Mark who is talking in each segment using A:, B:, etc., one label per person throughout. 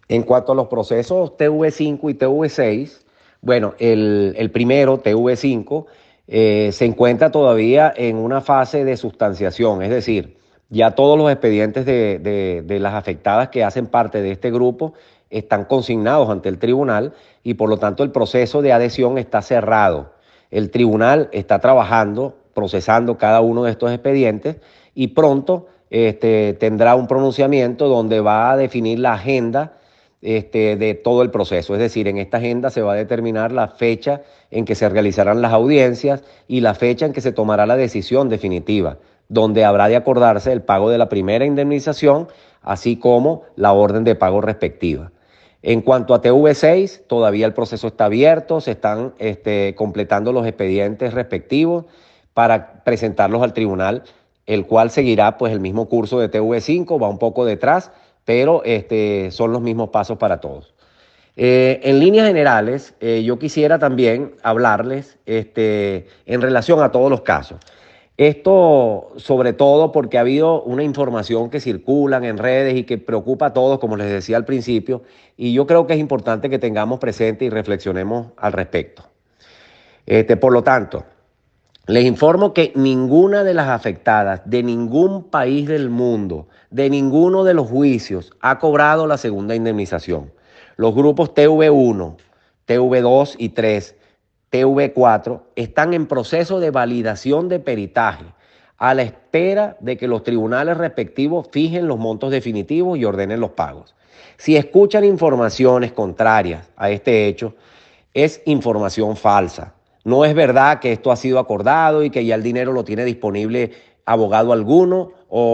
A: En cuanto a los procesos TV5 y TV6, bueno, el primero, TV5, se encuentra todavía en una fase de sustanciación, es decir, ya todos los expedientes de las afectadas que hacen parte de este grupo están consignados ante el tribunal y por lo tanto el proceso de adhesión está cerrado. El tribunal está trabajando, procesando cada uno de estos expedientes y pronto tendrá un pronunciamiento donde va a definir la agenda de todo el proceso. Es decir, en esta agenda se va a determinar la fecha en que se realizarán las audiencias y la fecha en que se tomará la decisión definitiva, donde habrá de acordarse el pago de la primera indemnización, así como la orden de pago respectiva. En cuanto a TV6, todavía el proceso está abierto, se están completando los expedientes respectivos para presentarlos al tribunal, el cual seguirá pues el mismo curso de TV5, va un poco detrás, pero son los mismos pasos para todos. En líneas generales, yo quisiera también hablarles en relación a todos los casos. Esto sobre todo porque ha habido una información que circula en redes y que preocupa a todos, como les decía al principio, y yo creo que es importante que tengamos presente y reflexionemos al respecto. Por lo tanto, les informo que ninguna de las afectadas de ningún país del mundo, de ninguno de los juicios, ha cobrado la segunda indemnización. Los grupos TV1, TV2 y 3, TV4 están en proceso de validación de peritaje a la espera de que los tribunales respectivos fijen los montos definitivos y ordenen los pagos. Si escuchan informaciones contrarias a este hecho, es información falsa. No es verdad que esto ha sido acordado y que ya el dinero lo tiene disponible abogado alguno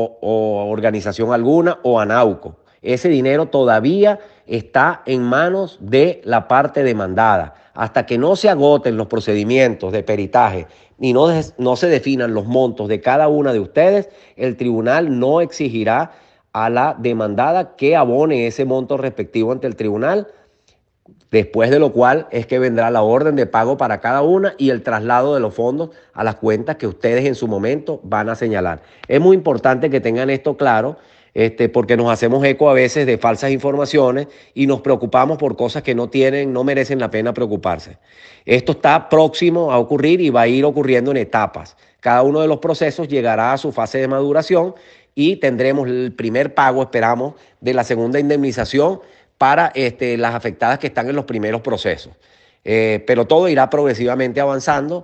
A: o organización alguna o ANAUCO. Ese dinero todavía está en manos de la parte demandada. Hasta que no se agoten los procedimientos de peritaje y no se definan los montos de cada una de ustedes, el tribunal no exigirá a la demandada que abone ese monto respectivo ante el tribunal, después de lo cual es que vendrá la orden de pago para cada una y el traslado de los fondos a las cuentas que ustedes en su momento van a señalar. Es muy importante que tengan esto claro, porque nos hacemos eco a veces de falsas informaciones y nos preocupamos por cosas que no merecen la pena preocuparse. Esto está próximo a ocurrir y va a ir ocurriendo en etapas. Cada uno de los procesos llegará a su fase de maduración y tendremos el primer pago, esperamos, de la segunda indemnización para las afectadas que están en los primeros procesos. Pero todo irá progresivamente avanzando.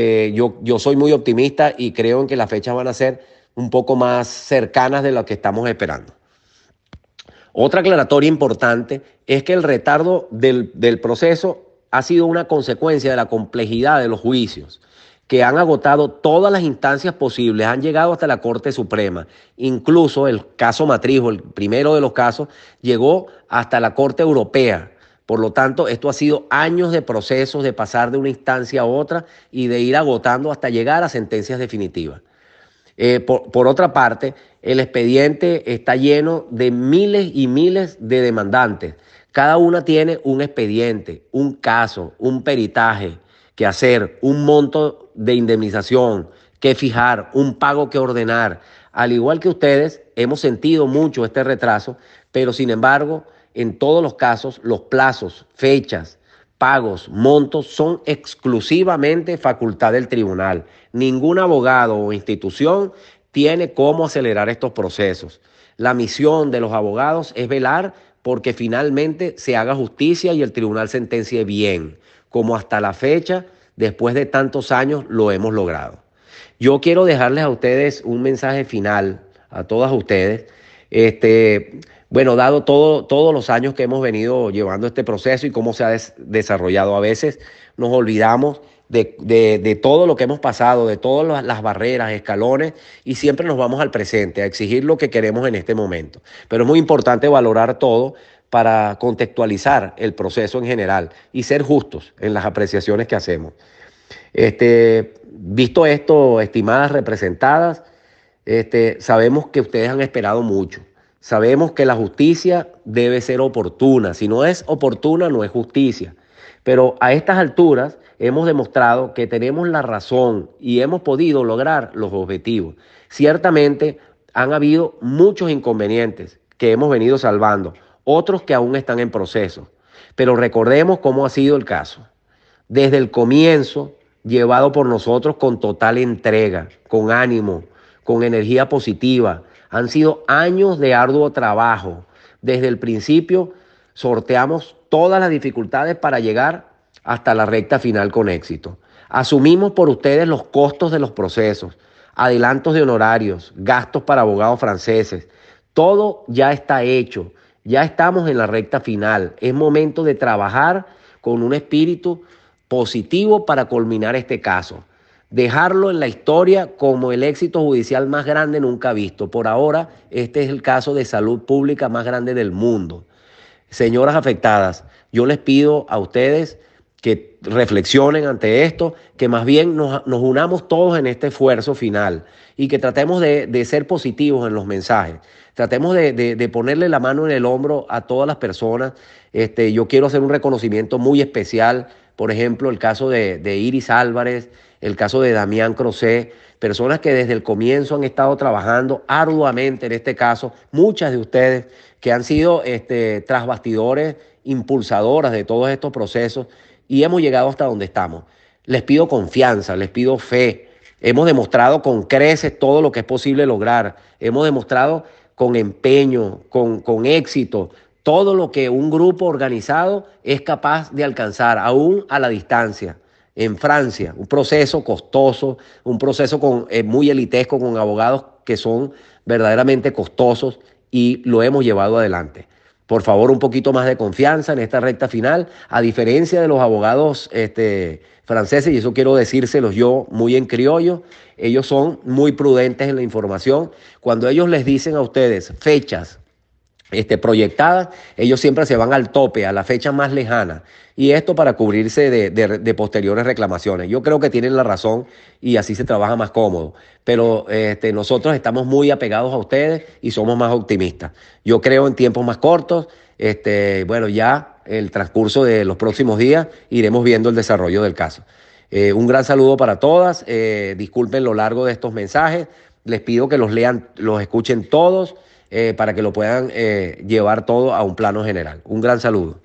A: Yo soy muy optimista y creo en que las fechas van a ser un poco más cercanas de lo que estamos esperando. Otra aclaratoria importante es que el retardo del proceso ha sido una consecuencia de la complejidad de los juicios, que han agotado todas las instancias posibles, han llegado hasta la Corte Suprema. Incluso el caso Matrijo, el primero de los casos, llegó hasta la Corte Europea. Por lo tanto, esto ha sido años de procesos, de pasar de una instancia a otra y de ir agotando hasta llegar a sentencias definitivas. Por otra parte, el expediente está lleno de miles y miles de demandantes. Cada una tiene un expediente, un caso, un peritaje que hacer, un monto de indemnización que fijar, un pago que ordenar. Al igual que ustedes, hemos sentido mucho este retraso, pero sin embargo, en todos los casos, los plazos, fechas, pagos, montos son exclusivamente facultad del tribunal. Ningún abogado o institución tiene cómo acelerar estos procesos. La misión de los abogados es velar porque finalmente se haga justicia y el tribunal sentencie bien, como hasta la fecha, después de tantos años, lo hemos logrado. Yo quiero dejarles a ustedes un mensaje final, a todas ustedes. Bueno, dado todos los años que hemos venido llevando este proceso y cómo se ha desarrollado, a veces nos olvidamos de todo lo que hemos pasado, de todas las barreras, escalones, y siempre nos vamos al presente, a exigir lo que queremos en este momento. Pero es muy importante valorar todo para contextualizar el proceso en general y ser justos en las apreciaciones que hacemos. Visto esto, estimadas representadas, sabemos que ustedes han esperado mucho. Sabemos que la justicia debe ser oportuna. Si no es oportuna, no es justicia. Pero a estas alturas hemos demostrado que tenemos la razón y hemos podido lograr los objetivos. Ciertamente han habido muchos inconvenientes que hemos venido salvando. otros que aún están en proceso. Pero recordemos cómo ha sido el caso. Desde el comienzo, llevado por nosotros con total entrega, con ánimo, con energía positiva. Han sido años de arduo trabajo. Desde el principio sorteamos todas las dificultades para llegar hasta la recta final con éxito. Asumimos por ustedes los costos de los procesos, adelantos de honorarios, gastos para abogados franceses. Todo ya está hecho, ya estamos en la recta final. Es momento de trabajar con un espíritu positivo para culminar este caso. Dejarlo en la historia como el éxito judicial más grande nunca visto. Por ahora, este es el caso de salud pública más grande del mundo. Señoras afectadas, yo les pido a ustedes que reflexionen ante esto, que más bien nos unamos todos en este esfuerzo final y que tratemos de ser positivos en los mensajes. Tratemos de ponerle la mano en el hombro a todas las personas. Yo quiero hacer un reconocimiento muy especial, por ejemplo, el caso de Iris Álvarez, el caso de Damián Crocé, personas que desde el comienzo han estado trabajando arduamente en este caso, muchas de ustedes que han sido tras bastidores impulsadoras de todos estos procesos y hemos llegado hasta donde estamos. Les pido confianza, les pido fe. Hemos demostrado con creces todo lo que es posible lograr. Hemos demostrado con empeño, con éxito, todo lo que un grupo organizado es capaz de alcanzar, aún a la distancia. En Francia, un proceso costoso, un proceso muy elitesco, con abogados que son verdaderamente costosos y lo hemos llevado adelante. Por favor, un poquito más de confianza en esta recta final, a diferencia de los abogados franceses, y eso quiero decírselos yo muy en criollo, ellos son muy prudentes en la información. Cuando ellos les dicen a ustedes fechas proyectadas, ellos siempre se van al tope, a la fecha más lejana, y esto para cubrirse de posteriores reclamaciones. Yo creo que tienen la razón y así se trabaja más cómodo, pero nosotros estamos muy apegados a ustedes y somos más optimistas. Yo creo en tiempos más cortos. Bueno, ya el transcurso de los próximos días iremos viendo el desarrollo del caso. Un gran saludo para todas. Disculpen lo largo de estos mensajes. Les pido que los lean, los escuchen todos, para que lo puedan llevar todo a un plano general. Un gran saludo.